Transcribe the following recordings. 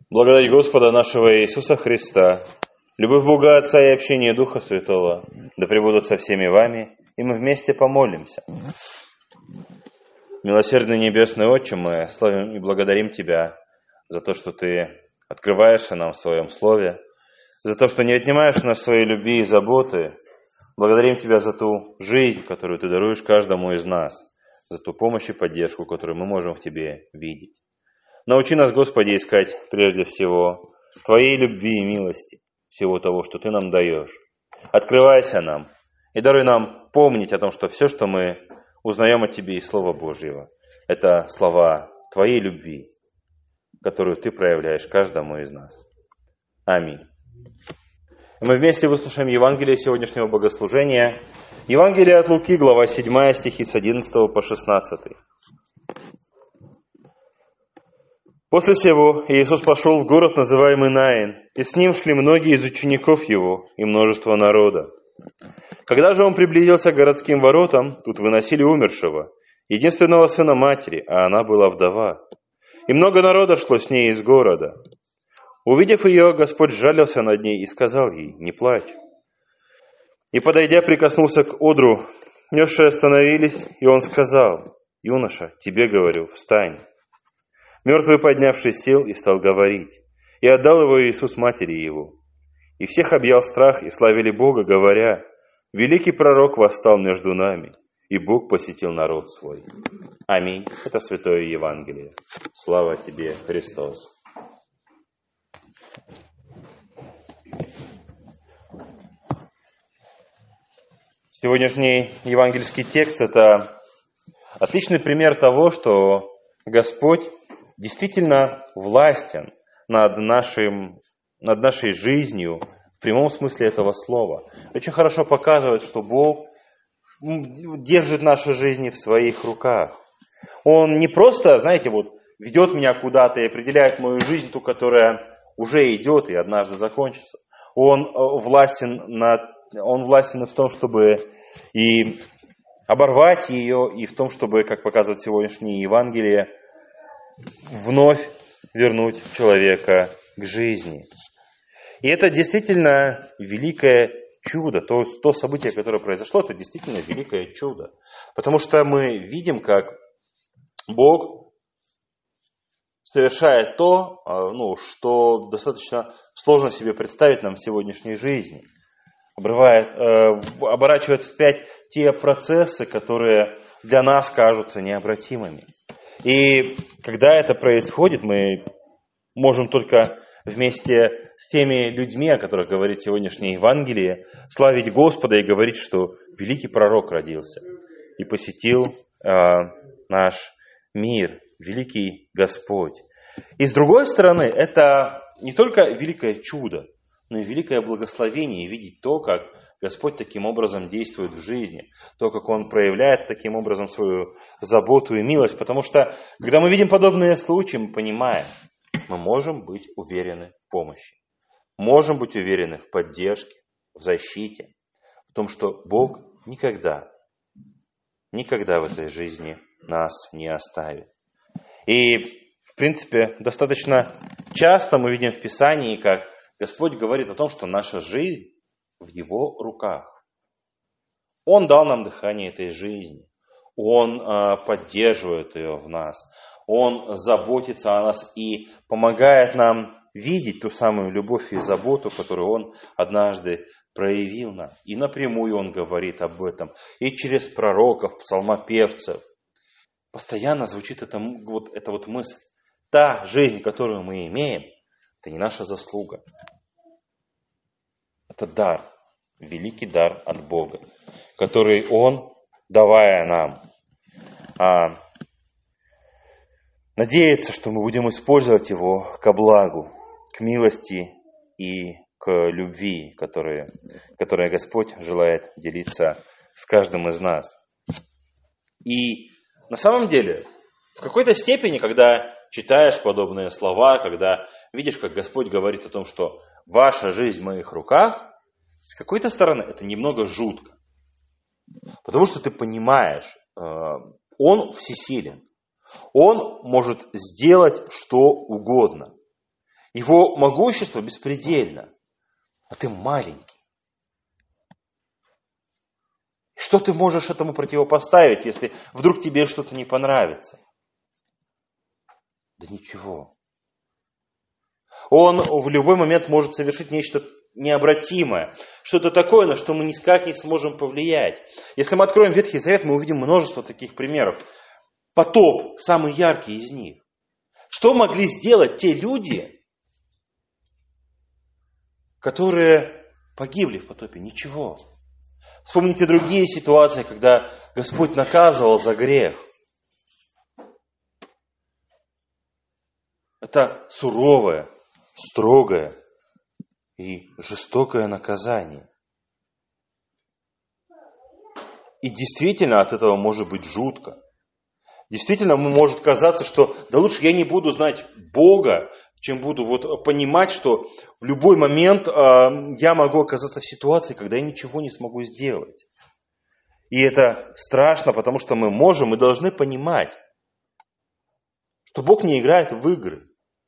Благодать Господа нашего Иисуса Христа, любовь Бога Отца и общение Духа Святого, да пребудут со всеми вами, и мы вместе помолимся. Милосердный Небесный Отче, мы славим и благодарим Тебя за то, что Ты открываешься нам в Своем Слове, за то, что не отнимаешь нас своей любви и заботы. Благодарим Тебя за ту жизнь, которую Ты даруешь каждому из нас, за ту помощь и поддержку, которую мы можем в Тебе видеть. Научи нас, Господи, искать прежде всего Твоей любви и милости, всего того, что Ты нам даешь. Открывайся нам и даруй нам помнить о том, что все, что мы узнаем от Тебе из Слова Божьего, это слова Твоей любви, которую Ты проявляешь каждому из нас. Аминь. Мы вместе выслушаем Евангелие сегодняшнего богослужения. Евангелие от Луки, глава 7, стихи с 11 по 16. После сего Иисус пошел в город, называемый Наин, и с ним шли многие из учеников его и множество народа. Когда же он приблизился к городским воротам, тут выносили умершего, единственного сына матери, а она была вдова. И много народа шло с ней из города. Увидев ее, Господь сжалился над ней и сказал ей: «Не плачь». И, подойдя, прикоснулся к одру. Несшие остановились, и он сказал: «Юноша, тебе говорю, встань». Мертвый, поднявшись, сел и стал говорить. И отдал его Иисус матери его. И всех объял страх, и славили Бога, говоря: «Великий пророк восстал между нами, и Бог посетил народ свой». Аминь. Это Святое Евангелие. Слава Тебе, Христос. Сегодняшний евангельский текст – это отличный пример того, что Господь действительно властен над нашей жизнью в прямом смысле этого слова. Очень хорошо показывает, что Бог держит наши жизни в своих руках. Он не просто, ведет меня куда-то и определяет мою жизнь, ту, которая уже идет и однажды закончится. Он властен в том, чтобы и оборвать ее, и в том, чтобы, как показывает сегодняшнее Евангелие, вновь вернуть человека к жизни. И это действительно великое чудо. То событие, которое произошло, это действительно великое чудо. Потому что мы видим, как Бог совершает то, что достаточно сложно себе представить нам в сегодняшней жизни. Оборачивает вспять те процессы, которые для нас кажутся необратимыми. И когда это происходит, мы можем только вместе с теми людьми, о которых говорит сегодняшнее Евангелие, славить Господа и говорить, что великий пророк родился и посетил наш мир, великий Господь. И с другой стороны, это не только великое чудо, но и великое благословение видеть то, как Господь таким образом действует в жизни, то, как Он проявляет таким образом свою заботу и милость. Потому что, когда мы видим подобные случаи, мы понимаем, мы можем быть уверены в помощи, можем быть уверены в поддержке, в защите, в том, что Бог никогда в этой жизни нас не оставит. И, в принципе, достаточно часто мы видим в Писании, как Господь говорит о том, что наша жизнь в Его руках. Он дал нам дыхание этой жизни. Он поддерживает ее в нас. Он заботится о нас и помогает нам видеть ту самую любовь и заботу, которую Он однажды проявил нам. И напрямую Он говорит об этом. И через пророков, псалмопевцев. Постоянно звучит эта мысль. Та жизнь, которую мы имеем, это не наша заслуга. Это дар, великий дар от Бога, который Он, давая нам, надеется, что мы будем использовать его ко благу, к милости и к любви, которой Господь желает делиться с каждым из нас. И на самом деле, в какой-то степени, когда читаешь подобные слова, когда видишь, как Господь говорит о том, что ваша жизнь в моих руках, с какой-то стороны это немного жутко. Потому что ты понимаешь, Он всесилен. Он может сделать что угодно. Его могущество беспредельно, а ты маленький. Что ты можешь этому противопоставить, если вдруг тебе что-то не понравится? Да ничего. Он в любой момент может совершить нечто необратимое, что-то такое, на что мы никак не сможем повлиять. Если мы откроем Ветхий Завет, мы увидим множество таких примеров. Потоп, самый яркий из них. Что могли сделать те люди, которые погибли в потопе? Ничего. Вспомните другие ситуации, когда Господь наказывал за грех. Это суровое, строгое и жестокое наказание. И действительно от этого может быть жутко. Действительно может казаться, что да лучше я не буду знать Бога, чем буду понимать, что в любой момент я могу оказаться в ситуации, когда я ничего не смогу сделать. И это страшно, потому что мы должны понимать, что Бог не играет в игры.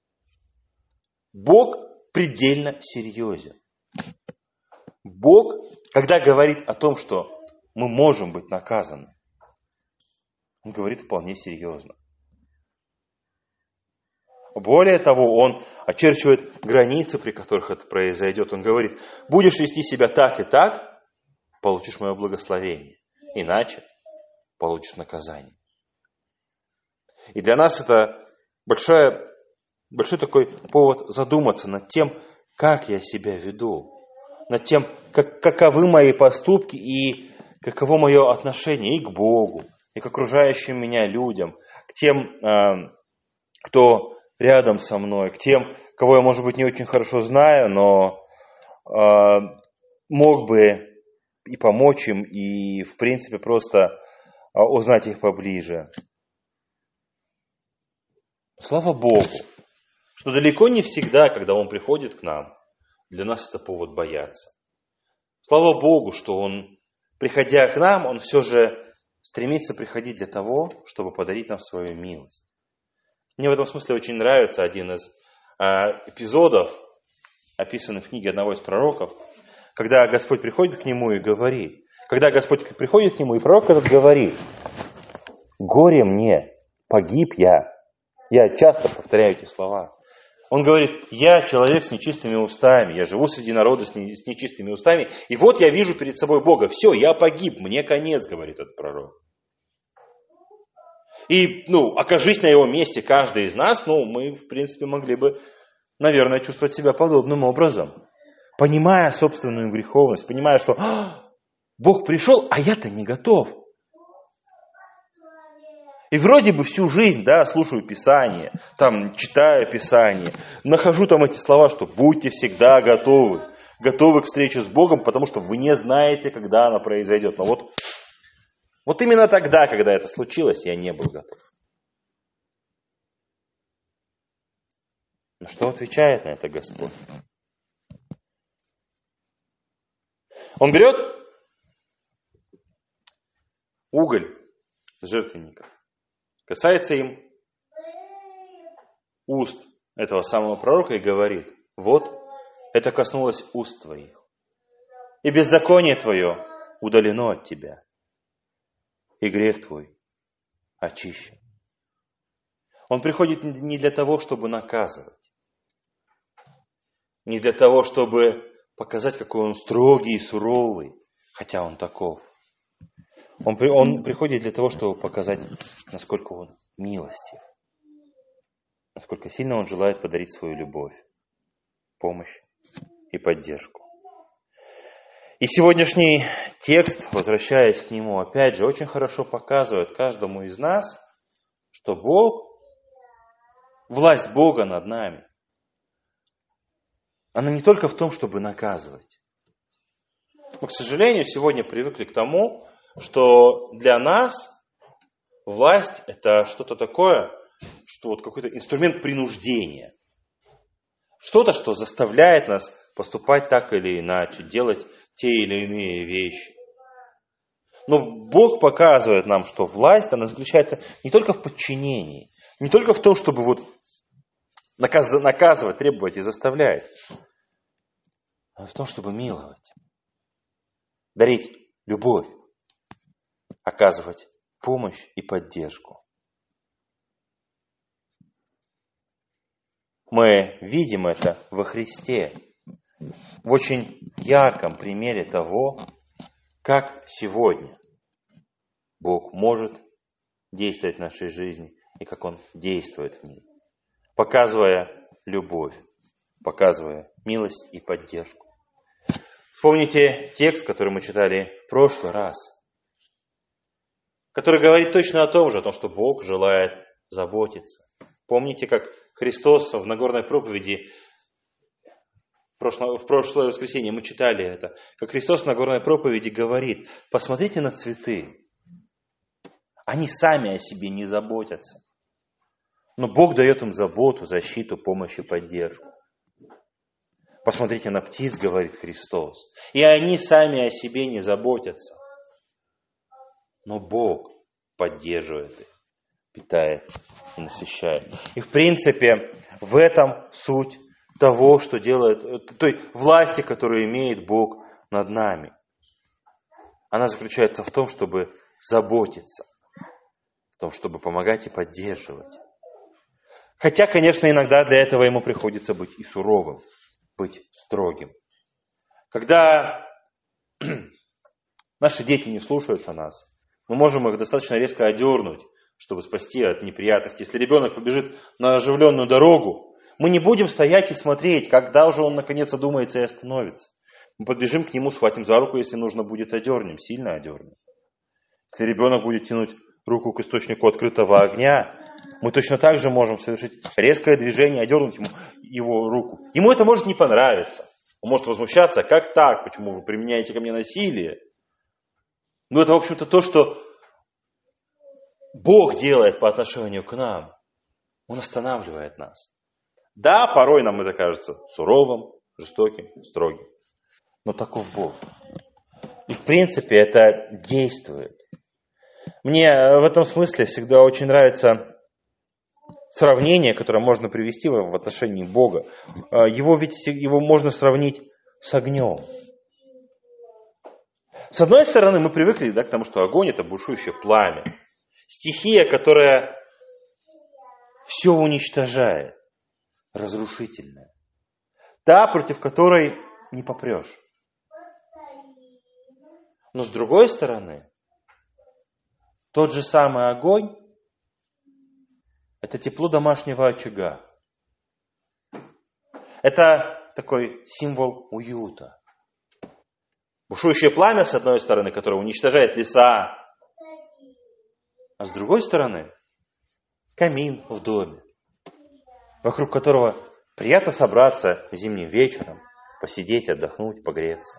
Бог предельно серьезен. Бог, когда говорит о том, что мы можем быть наказаны, Он говорит вполне серьезно. Более того, Он очерчивает границы, при которых это произойдет. Он говорит, будешь вести себя так и так, получишь мое благословение. Иначе получишь наказание. И для нас это большой такой повод задуматься над тем, как я себя веду. Над тем, каковы мои поступки и каково мое отношение и к Богу, и к окружающим меня людям, к тем, кто рядом со мной, к тем, кого я, может быть, не очень хорошо знаю, но мог бы и помочь им, и, в принципе, просто узнать их поближе. Слава Богу, что далеко не всегда, когда Он приходит к нам, для нас это повод бояться. Слава Богу, что Он, приходя к нам, Он все же стремится приходить для того, чтобы подарить нам свою милость. Мне в этом смысле очень нравится один из эпизодов, описанный в книге одного из пророков, когда Господь приходит к нему и говорит, когда Господь приходит к нему, и пророк этот говорит, «Горе мне, погиб я». Я часто повторяю эти слова. Он говорит, я человек с нечистыми устами, я живу среди народа с нечистыми устами, и вот я вижу перед собой Бога, все, я погиб, мне конец, говорит этот пророк. И, окажись на его месте каждый из нас, мы, в принципе, могли бы, наверное, чувствовать себя подобным образом. Понимая собственную греховность, понимая, что Бог пришел, а я-то не готов. И вроде бы всю жизнь, слушаю Писание, читаю Писание, нахожу эти слова, что будьте всегда готовы к встрече с Богом, потому что вы не знаете, когда она произойдет. Но вот именно тогда, когда это случилось, я не был готов. Но что отвечает на это Господь? Он берет уголь с жертвенника, касается им уст этого самого пророка и говорит, вот это коснулось уст твоих, и беззаконие твое удалено от тебя, и грех твой очищен. Он приходит не для того, чтобы наказывать, не для того, чтобы показать, какой он строгий и суровый, хотя он таков. Он приходит для того, чтобы показать, насколько он милостив, насколько сильно он желает подарить свою любовь, помощь и поддержку. И сегодняшний текст, возвращаясь к нему, опять же, очень хорошо показывает каждому из нас, что власть Бога над нами, она не только в том, чтобы наказывать. Мы, к сожалению, сегодня привыкли к тому, что для нас власть – это что-то такое, что какой-то инструмент принуждения. Что-то, что заставляет нас поступать так или иначе, делать те или иные вещи. Но Бог показывает нам, что власть, она заключается не только в подчинении, не только в том, чтобы наказывать, требовать и заставляет. Он в том, чтобы миловать, дарить любовь, оказывать помощь и поддержку. Мы видим это во Христе, в очень ярком примере того, как сегодня Бог может действовать в нашей жизни и как Он действует в ней, показывая любовь, показывая милость и поддержку. Вспомните текст, который мы читали в прошлый раз, который говорит точно о том же, что Бог желает заботиться. Помните, как Христос в Нагорной проповеди, в прошлое воскресенье мы читали это, как Христос в Нагорной проповеди говорит: посмотрите на цветы, они сами о себе не заботятся, но Бог дает им заботу, защиту, помощь и поддержку. Посмотрите на птиц, говорит Христос, и они сами о себе не заботятся, но Бог поддерживает их, питает и насыщает. И в принципе в этом суть того, что делает, той власти, которую имеет Бог над нами. Она заключается в том, чтобы заботиться, в том, чтобы помогать и поддерживать. Хотя, конечно, иногда для этого ему приходится быть и суровым, быть строгим. Когда наши дети не слушаются нас, мы можем их достаточно резко одернуть, чтобы спасти от неприятностей. Если ребенок побежит на оживленную дорогу, мы не будем стоять и смотреть, когда уже он наконец одумается и остановится. Мы подбежим к нему, схватим за руку, если нужно будет, одернем, сильно одернем. Если ребенок будет тянуть руку к источнику открытого огня, мы точно так же можем совершить резкое движение, одернуть его руку. Ему это может не понравиться. Он может возмущаться: как так? Почему вы применяете ко мне насилие? Но это, в общем-то, то, что Бог делает по отношению к нам. Он останавливает нас. Да, порой нам это кажется суровым, жестоким, строгим. Но таков Бог. И в принципе это действует. Мне в этом смысле всегда очень нравится сравнение, которое можно привести в отношении Бога. Его можно сравнить с огнем. С одной стороны, мы привыкли к тому, что огонь — это бушующее пламя. Стихия, которая все уничтожает, разрушительная. Та, против которой не попрешь. Но с другой стороны, тот же самый огонь — это тепло домашнего очага. Это такой символ уюта. Бушующее пламя, с одной стороны, которое уничтожает леса, а с другой стороны камин в доме, вокруг которого приятно собраться зимним вечером, посидеть, отдохнуть, погреться.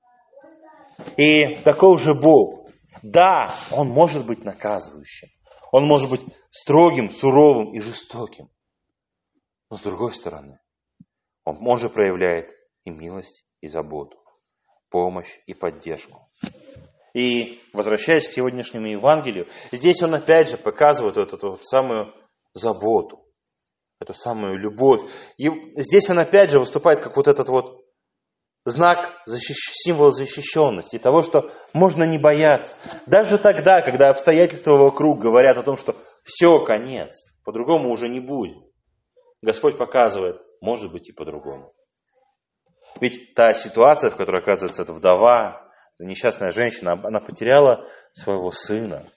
И такой же Бог. Да, Он может быть наказывающим. Он может быть строгим, суровым и жестоким. Но с другой стороны, Он же проявляет и милость, и заботу, помощь и поддержку. И возвращаясь к сегодняшнему Евангелию, здесь Он опять же показывает эту самую заботу, эту самую любовь. И здесь Он опять же выступает как вот этот вот знак, символ защищенности, того, что можно не бояться. Даже тогда, когда обстоятельства вокруг говорят о том, что все, конец, по-другому уже не будет. Господь показывает, может быть и по-другому. Ведь та ситуация, в которой оказывается эта вдова, несчастная женщина, она потеряла своего сына.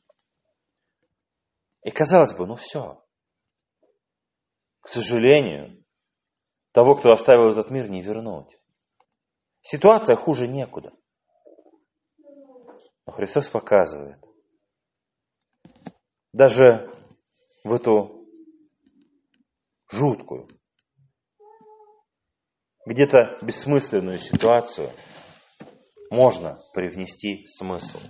И казалось бы, все. К сожалению, того, кто оставил этот мир, не вернуть. Ситуация хуже некуда. Но Христос показывает, даже в эту жуткую, где-то бессмысленную ситуацию можно привнести смысл.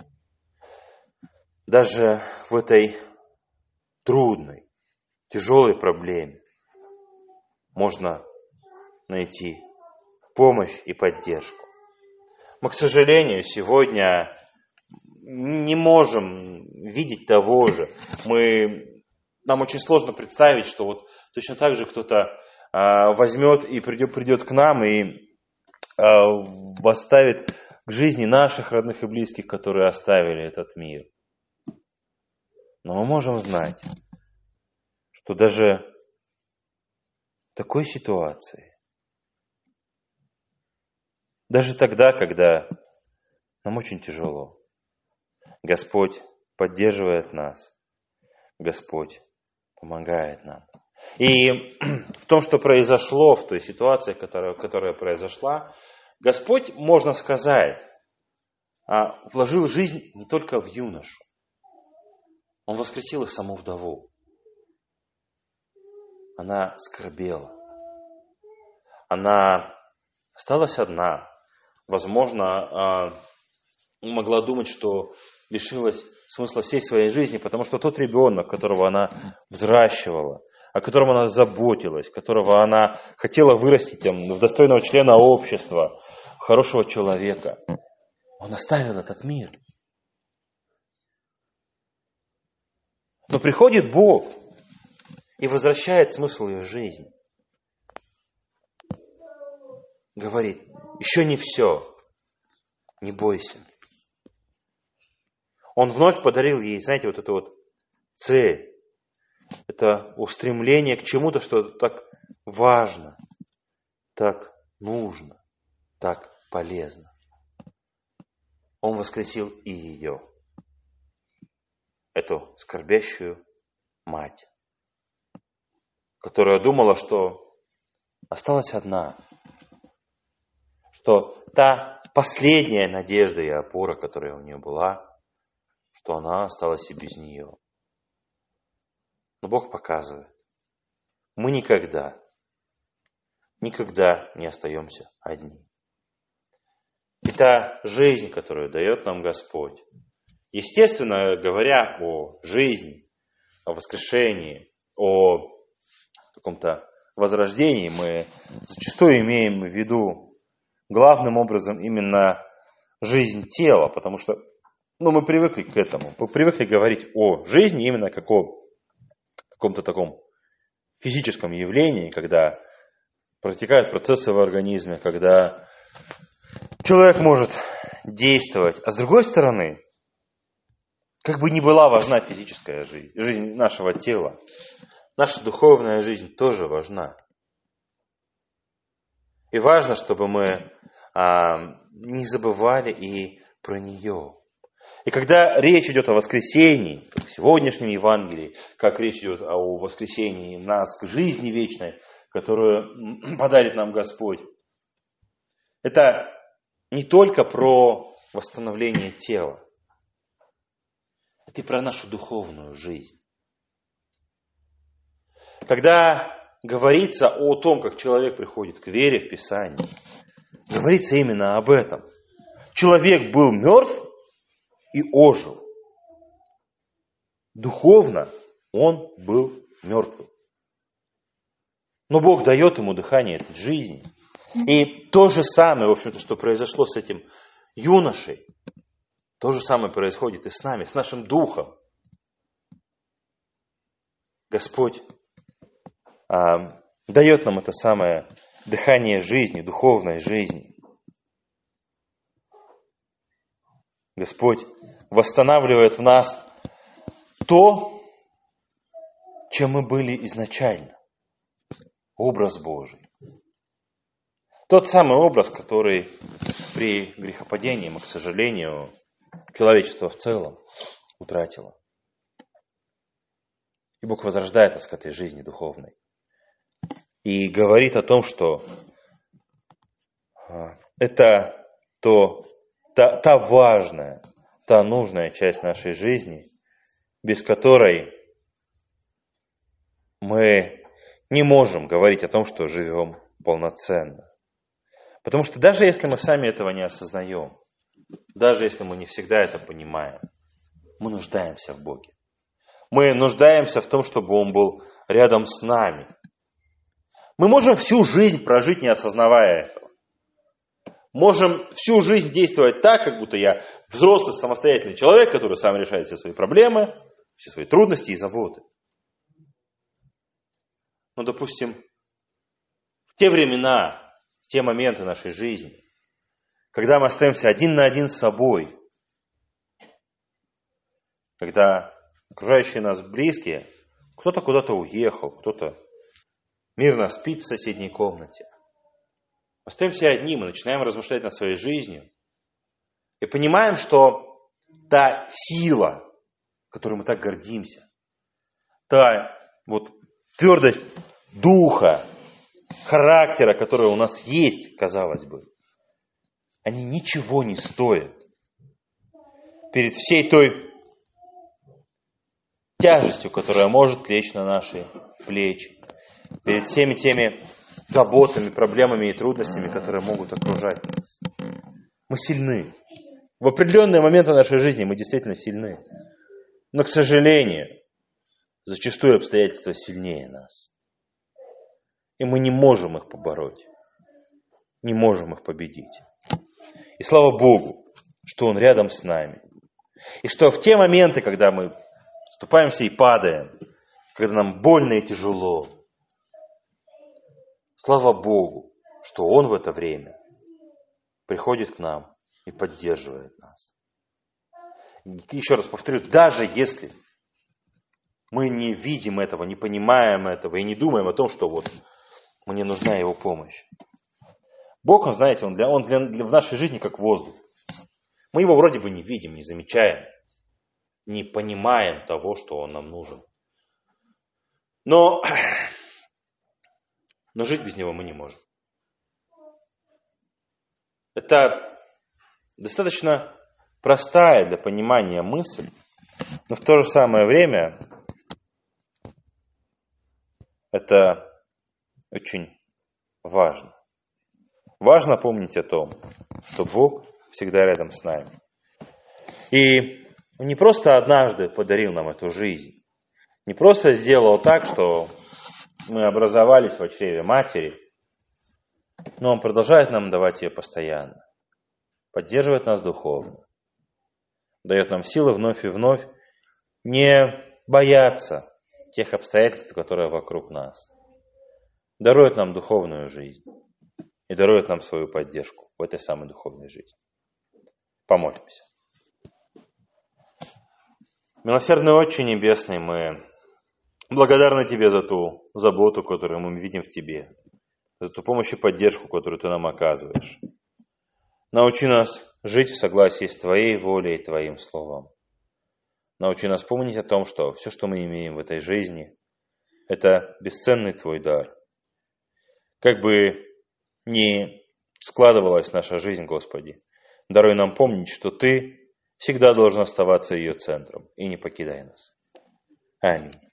Даже в этой трудной, тяжелой проблеме можно найти помощь и поддержку. Мы, к сожалению, сегодня не можем видеть того же. Мы нам очень сложно представить, что вот точно так же кто-то возьмет и придет к нам и восставит к жизни наших родных и близких, которые оставили этот мир. Но мы можем знать, что даже в такой ситуации, даже тогда, когда нам очень тяжело, Господь поддерживает нас, Господь помогает нам. И в том, что произошло, в той ситуации, которая произошла, Господь, можно сказать, вложил жизнь не только в юношу. Он воскресил и саму вдову. Она скорбела. Она осталась одна. Возможно, могла думать, что лишилась смысла всей своей жизни, потому что тот ребенок, которого она взращивала, о котором она заботилась, которого она хотела вырастить в достойного члена общества, хорошего человека, он оставил этот мир. Но приходит Бог и возвращает смысл ее жизни. Говорит, еще не все, не бойся. Он вновь подарил ей, знаете, вот эту вот цель. Это устремление к чему-то, что так важно, так нужно, так полезно. Он воскресил и ее, эту скорбящую мать, которая думала, что осталась одна, что та последняя надежда и опора, которая у нее была, что она осталась и без нее. Но Бог показывает, мы никогда не остаемся одни. И та жизнь, которую дает нам Господь, естественно, говоря о жизни, о воскрешении, о каком-то возрождении, мы зачастую имеем в виду главным образом именно жизнь тела, потому что мы привыкли к этому, мы привыкли говорить о жизни именно как о каком-то таком физическом явлении, когда протекают процессы в организме, когда человек может действовать. А с другой стороны, как бы ни была важна физическая жизнь нашего тела, наша духовная жизнь тоже важна. И важно, чтобы мы не забывали и про нее. И когда речь идет о воскресении, как в сегодняшнем Евангелии, как речь идет о воскресении нас к жизни вечной, которую подарит нам Господь, это не только про восстановление тела, это и про нашу духовную жизнь. Когда говорится о том, как человек приходит к вере в Писании, говорится именно об этом. Человек был мертв и ожил. Духовно он был мертвым. Но Бог дает ему дыхание этой жизни. И то же самое, в общем-то, что произошло с этим юношей, то же самое происходит и с нами, с нашим духом. Господь дает нам это самое дыхание жизни, духовной жизни. Господь восстанавливает в нас то, чем мы были изначально. Образ Божий. Тот самый образ, который при грехопадении мы, к сожалению, человечество в целом утратило. И Бог возрождает нас к этой жизни духовной. И говорит о том, что это та важная, та нужная часть нашей жизни, без которой мы не можем говорить о том, что живем полноценно. Потому что даже если мы сами этого не осознаем, даже если мы не всегда это понимаем, мы нуждаемся в Боге. Мы нуждаемся в том, чтобы Он был рядом с нами. Мы можем всю жизнь прожить, не осознавая этого. Можем всю жизнь действовать так, как будто я взрослый, самостоятельный человек, который сам решает все свои проблемы, все свои трудности и заботы. Ну, допустим, в те времена, в те моменты нашей жизни, когда мы остаемся один на один с собой, когда окружающие нас близкие, кто-то куда-то уехал, кто-то мирно спит в соседней комнате. Остаемся одни, мы начинаем размышлять над своей жизнью и понимаем, что та сила, которой мы так гордимся, та вот твердость духа, характера, которая у нас есть, казалось бы, они ничего не стоят перед всей той тяжестью, которая может лечь на наши плечи, перед всеми теми заботами, проблемами и трудностями, которые могут окружать нас. Мы сильны. В определенные моменты нашей жизни мы действительно сильны. Но, к сожалению, зачастую обстоятельства сильнее нас. И мы не можем их побороть. Не можем их победить. И слава Богу, что Он рядом с нами. И что в те моменты, когда мы оступаемся и падаем, когда нам больно и тяжело, слава Богу, что Он в это время приходит к нам и поддерживает нас. Еще раз повторю, даже если мы не видим этого, не понимаем этого и не думаем о том, что вот мне нужна Его помощь. Бог, Он, знаете, Он в нашей жизни как воздух. Мы Его вроде бы не видим, не замечаем, не понимаем того, что Он нам нужен. Но жить без Него мы не можем. Это достаточно простая для понимания мысль, но в то же самое время это очень важно. Важно помнить о том, что Бог всегда рядом с нами. И Он не просто однажды подарил нам эту жизнь, не просто сделал так, что мы образовались в чреве матери, но Он продолжает нам давать ее постоянно, поддерживает нас духовно, дает нам силы вновь и вновь не бояться тех обстоятельств, которые вокруг нас, дарует нам духовную жизнь и дарует нам свою поддержку в этой самой духовной жизни. Помолимся. Милосердный Отче Небесный, мы благодарны Тебе за ту заботу, которую мы видим в Тебе, за ту помощь и поддержку, которую Ты нам оказываешь. Научи нас жить в согласии с Твоей волей и Твоим Словом. Научи нас помнить о том, что все, что мы имеем в этой жизни, это бесценный Твой дар. Как бы ни складывалась наша жизнь, Господи, даруй нам помнить, что Ты всегда должен оставаться ее центром, и не покидай нас. Аминь.